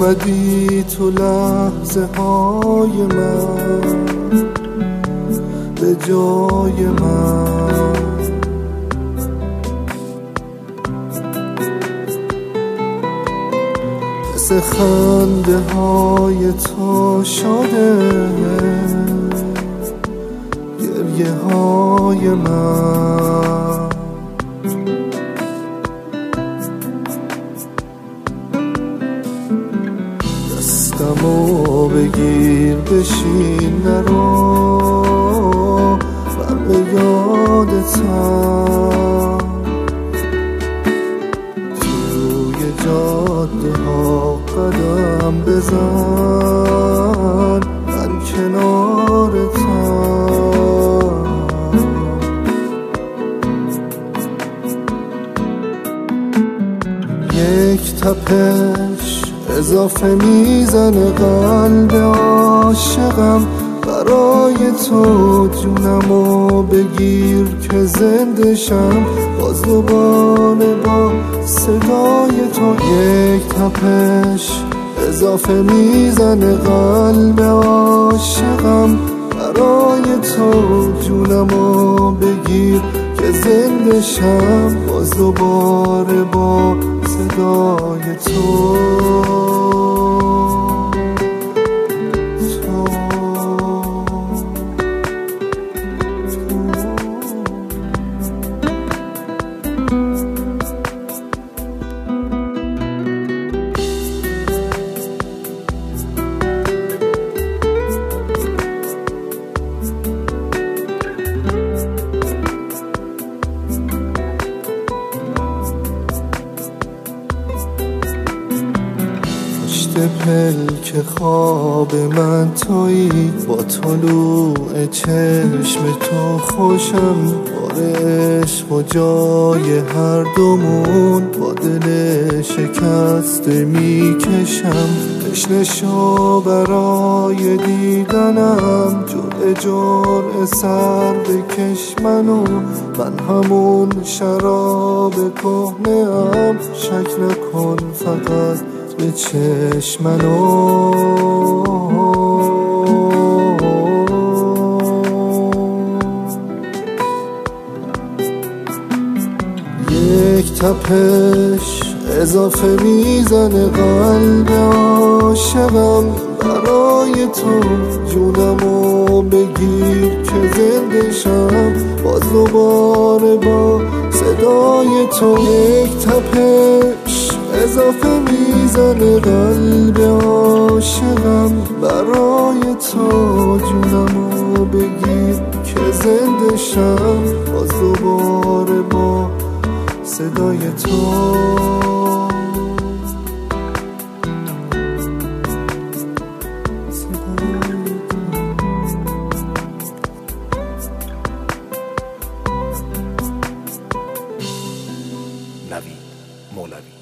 اومدی تو لحظه های من به جای من، مثل خنده های تو شده گریه های من. دستمو بگیر بشین نرو، من به یادتم توی جاده ها قدم بزن، من کنارتم. یک تپش اضافه میزنه قلب عاشقم، برای تو جونمو بگیر که زنده شم باز دوباره با صدای تو. یک تپش اضافه میزنه قلب عاشقم، برای تو جونمو بگیر که زنده شم باز دوباره با صدای تو. پلک خواب من تویی، با طلوع چشم تو خوشم، بار عشق و جای هر دومون با دل شکسته میکشم. تشنه شو برای دیدنم، جرعه سر بکش منو، من همون شراب کهنه ام، شک نکن فقط به چشمنو. یک تپش اضافه میزنه قلب عاشقم، برای تو جونمو بگیر که زنده شم باز دوباره با صدای تو. یک تپش اضافه میزنه قلب عاشقم، برای تو جونمو بگیر که زنده شم باز دوباره با صدای تو. نوید مولوی.